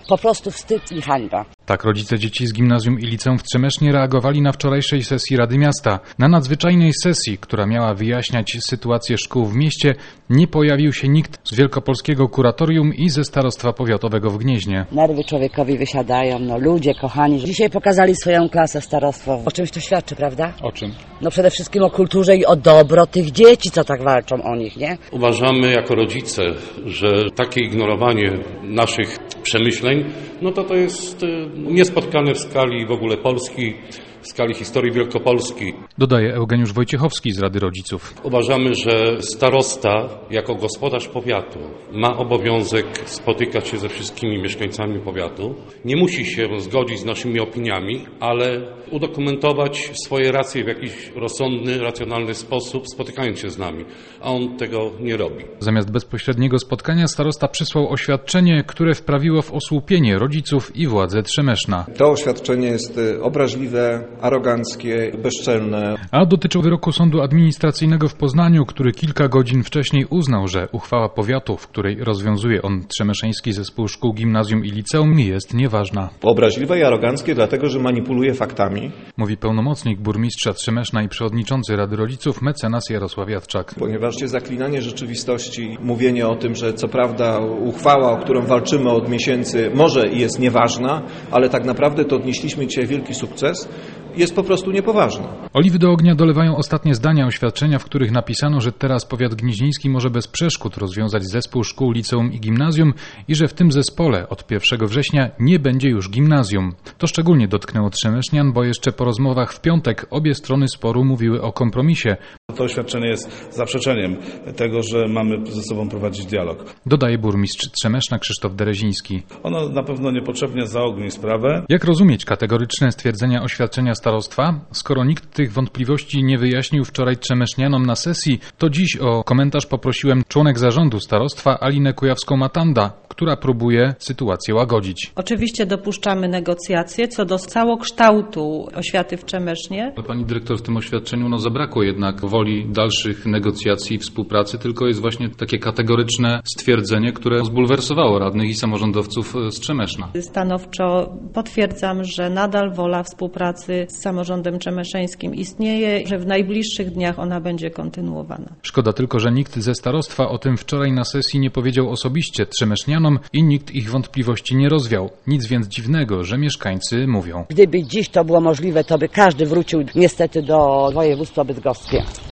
Po prostu wstyd i hańba. Tak rodzice dzieci z gimnazjum i liceum w Trzemesznie reagowali na wczorajszej sesji Rady Miasta. Na nadzwyczajnej sesji, która miała wyjaśniać sytuację szkół w mieście, nie pojawił się nikt z wielkopolskiego kuratorium i ze starostwa powiatowego w Gnieźnie. Nerwy człowiekowi wysiadają, ludzie kochani. Dzisiaj pokazali swoją klasę starostwo. O czymś to świadczy, prawda? O czym? Przede wszystkim o kulturze i o dobro tych dzieci, co tak walczą o nich, nie? Uważamy jako rodzice, że takie ignorowanie naszych przemyśleń, to jest niespotkane w skali w ogóle Polski, w skali historii Wielkopolski. Dodaje Eugeniusz Wojciechowski z Rady Rodziców. Uważamy, że starosta jako gospodarz powiatu ma obowiązek spotykać się ze wszystkimi mieszkańcami powiatu. Nie musi się zgodzić z naszymi opiniami, ale udokumentować swoje racje w jakiś rozsądny, racjonalny sposób, spotykając się z nami, a on tego nie robi. Zamiast bezpośredniego spotkania starosta przysłał oświadczenie, które wprawiło w osłupienie rodziców i władze Trzemeszna. To oświadczenie jest obraźliwe, aroganckie, bezczelne. A dotyczył wyroku Sądu Administracyjnego w Poznaniu, który kilka godzin wcześniej uznał, że uchwała powiatu, w której rozwiązuje on Trzemeszeński Zespół Szkół Gimnazjum i Liceum, jest nieważna. Obraźliwe i aroganckie dlatego, że manipuluje faktami. Mówi pełnomocnik burmistrza Trzemeszna i przewodniczący Rady Rodziców mecenas Jarosław Jadczak. Ponieważ jest zaklinanie rzeczywistości, mówienie o tym, że co prawda uchwała, o którą walczymy od miesięcy, może i jest nieważna, ale tak naprawdę to odnieśliśmy dzisiaj wielki sukces, jest po prostu niepoważne. Oliwy do ognia dolewają ostatnie zdania oświadczenia, w których napisano, że teraz powiat gnieźnieński może bez przeszkód rozwiązać zespół szkół, liceum i gimnazjum i że w tym zespole od 1 września nie będzie już gimnazjum. To szczególnie dotknęło Trzemesznian, bo jeszcze po rozmowach w piątek obie strony sporu mówiły o kompromisie. To oświadczenie jest zaprzeczeniem tego, że mamy ze sobą prowadzić dialog. Dodaje burmistrz Trzemeszna Krzysztof Dereziński. Ono na pewno niepotrzebnie zaogni sprawę. Jak rozumieć kategoryczne stwierdzenia oświadczenia starostwa? Skoro nikt tych wątpliwości nie wyjaśnił wczoraj trzemesznianom na sesji, to dziś o komentarz poprosiłem członek zarządu starostwa Alinę Kujawską-Matanda, która próbuje sytuację łagodzić. Oczywiście dopuszczamy negocjacje co do całokształtu oświaty w Trzemesznie. Pani dyrektor, w tym oświadczeniu zabrakło jednak woli dalszych negocjacji i współpracy, tylko jest właśnie takie kategoryczne stwierdzenie, które zbulwersowało radnych i samorządowców z Trzemeszna. Stanowczo potwierdzam, że nadal wola współpracy z samorządem trzemeszeńskim istnieje, że w najbliższych dniach ona będzie kontynuowana. Szkoda tylko, że nikt ze starostwa o tym wczoraj na sesji nie powiedział osobiście trzemesznianom i nikt ich wątpliwości nie rozwiał. Nic więc dziwnego, że mieszkańcy mówią. Gdyby dziś to było możliwe, to by każdy wrócił niestety do województwa bydgoskiego.